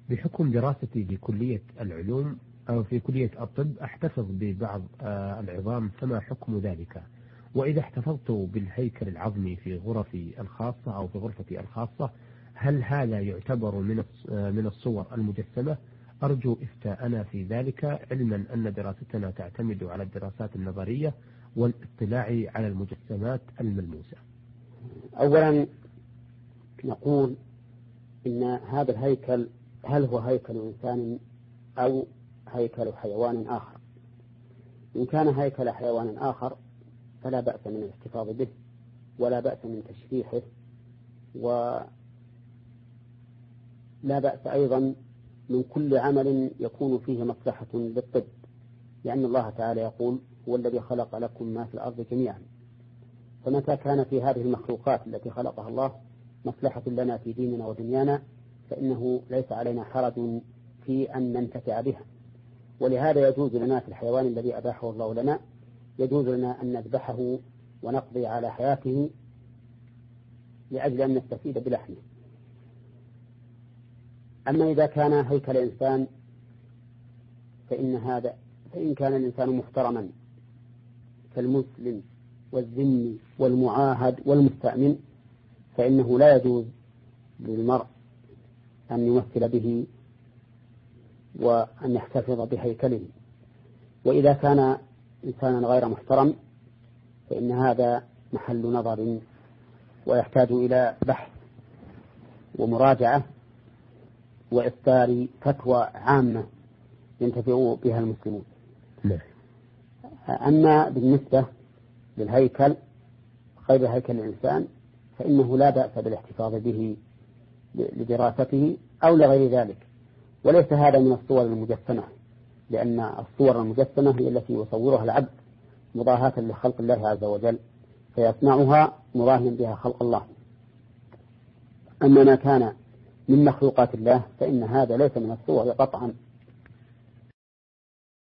بحكم دراستي بكلية العلوم أو في كلية الطب أحتفظ ببعض العظام، فما حكم ذلك؟ وإذا احتفظت بالهيكل العظمي في غرفي الخاصة أو في غرفتي الخاصة، هل هذا يعتبر من الصور المجسمة؟ أرجو إفتاءنا في ذلك، علما أن دراستنا تعتمد على الدراسات النظرية والاطلاع على المجسمات الملموسة. أولا نقول إن هذا الهيكل هل هو هيكل إنسان أو هيكل حيوان آخر؟ إن كان هيكل حيوان آخر فلا بأس من الاحتفاظ به ولا بأس من تشريحه، ولا بأس أيضا من كل عمل يكون فيه مصلحة للطب، لأن الله تعالى يقول هو الذي خلق لكم ما في الأرض جميعا. فمتى كان في هذه المخلوقات التي خلقها الله مصلحة لنا في ديننا ودنيانا فإنه ليس علينا حرج في أن ننتفع بها. ولهذا يجوز لنا في الحيوان الذي أباحه الله لنا، يجوز لنا أن نذبحه ونقضي على حياته لأجل أن نستفيد بلحمه. أما إذا كان هيكل إنسان فإن كان الإنسان محترما كالمسلم والذمي والمعاهد والمستأمن فإنه لا يجوز للمرء أن يمثل به وأن يحتفظ بهيكله. وإذا كان إنسانا غير محترم فإن هذا محل نظر ويحتاج إلى بحث ومراجعة وإصدار فتوى عامة ينتفع بها المسلمون. أما بالنسبة للهيكل غير هيكل الإنسان فإنه لا بأس بالاحتفاظ به لدراسته أو لغير ذلك، وليس هذا من الصور المجسمة، لأن الصور المجسمة هي التي يصورها العبد مضاهاة لخلق الله عز وجل فيصنعها مراهنا بها خلق الله. أما ما كان من مخلوقات الله فإن هذا ليس من الصور قطعا.